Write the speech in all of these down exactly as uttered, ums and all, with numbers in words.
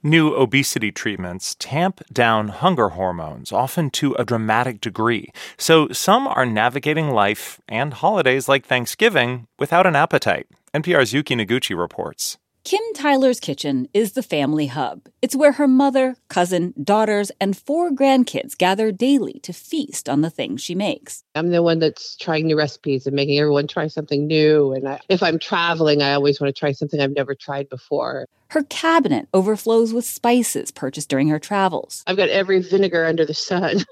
New obesity treatments tamp down hunger hormones, often to a dramatic degree. So some are navigating life and holidays like Thanksgiving without an appetite. N P R's Yuki Noguchi reports. Kim Tyler's kitchen is the family hub. It's where her mother, cousin, daughters, and four grandkids gather daily to feast on the things she makes. I'm the one that's trying new recipes and making everyone try something new. And I, if I'm traveling, I always want to try something I've never tried before. Her cabinet overflows with spices purchased during her travels. I've got every vinegar under the sun.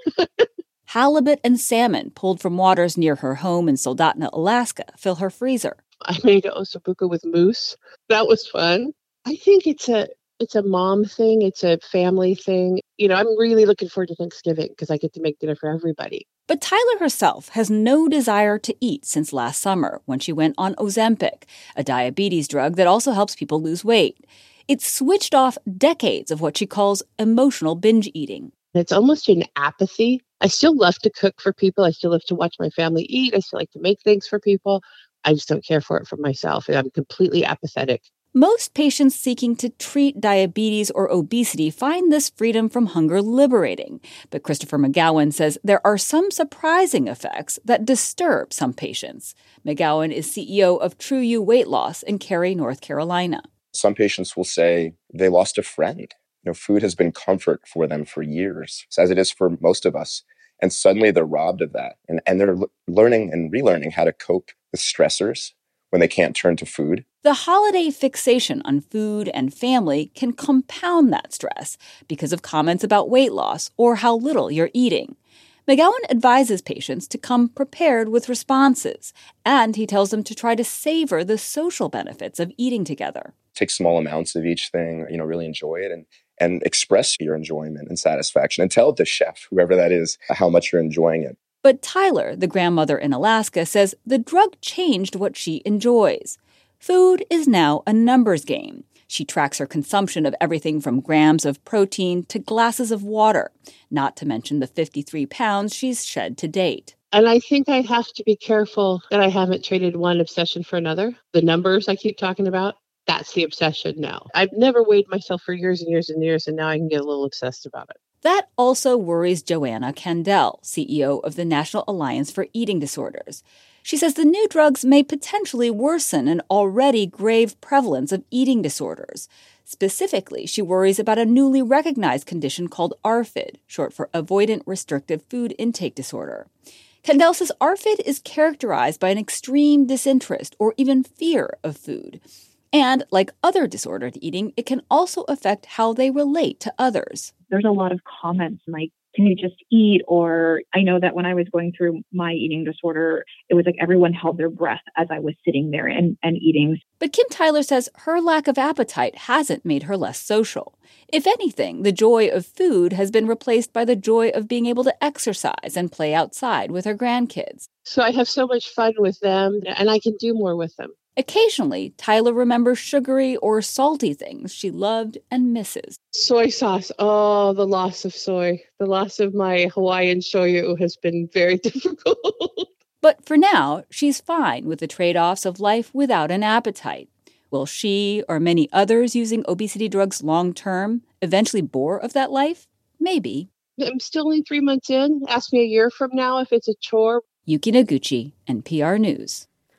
Halibut and salmon pulled from waters near her home in Soldotna, Alaska, fill her freezer. I made ossobuco with moose. That was fun. I think it's a it's a mom thing. It's a family thing. You know, I'm really looking forward to Thanksgiving because I get to make dinner for everybody. But Tyler herself has no desire to eat since last summer when she went on Ozempic, a diabetes drug that also helps people lose weight. It's switched off decades of what she calls emotional binge eating. It's almost an apathy. I still love to cook for people. I still love to watch my family eat. I still like to make things for people. I just don't care for it for myself. I'm completely apathetic. Most patients seeking to treat diabetes or obesity find this freedom from hunger liberating. But Christopher McGowan says there are some surprising effects that disturb some patients. McGowan is C E O of True You Weight Loss in Cary, North Carolina. Some patients will say they lost a friend. You know, food has been comfort for them for years, as it is for most of us. And suddenly they're robbed of that. And, and they're l- learning and relearning how to cope with stressors when they can't turn to food. The holiday fixation on food and family can compound that stress because of comments about weight loss or how little you're eating. McGowan advises patients to come prepared with responses, and he tells them to try to savor the social benefits of eating together. Take small amounts of each thing, you know, really enjoy it and and express your enjoyment and satisfaction and tell the chef, whoever that is, how much you're enjoying it. But Tyler, the grandmother in Alaska, says the drug changed what she enjoys. Food is now a numbers game. She tracks her consumption of everything from grams of protein to glasses of water, not to mention the fifty-three pounds she's shed to date. And I think I have to be careful that I haven't traded one obsession for another. The numbers I keep talking about, that's the obsession now. I've never weighed myself for years and years and years, and now I can get a little obsessed about it. That also worries Joanna Kandel, C E O of the National Alliance for Eating Disorders. She says the new drugs may potentially worsen an already grave prevalence of eating disorders. Specifically, she worries about a newly recognized condition called A R F I D, short for Avoidant Restrictive Food Intake Disorder. Kandel says A R F I D is characterized by an extreme disinterest or even fear of food. And like other disordered eating, it can also affect how they relate to others. There's a lot of comments like, can you just eat? Or I know that when I was going through my eating disorder, it was like everyone held their breath as I was sitting there and, and eating. But Kim Tyler says her lack of appetite hasn't made her less social. If anything, the joy of food has been replaced by the joy of being able to exercise and play outside with her grandkids. So I have so much fun with them, and I can do more with them. Occasionally, Tyler remembers sugary or salty things she loved and misses. Soy sauce. Oh, the loss of soy. The loss of my Hawaiian shoyu has been very difficult. But for now, she's fine with the trade-offs of life without an appetite. Will she, or many others using obesity drugs long-term, eventually bore of that life? Maybe. I'm still only three months in. Ask me a year from now if it's a chore. Yuki Noguchi, N P R News.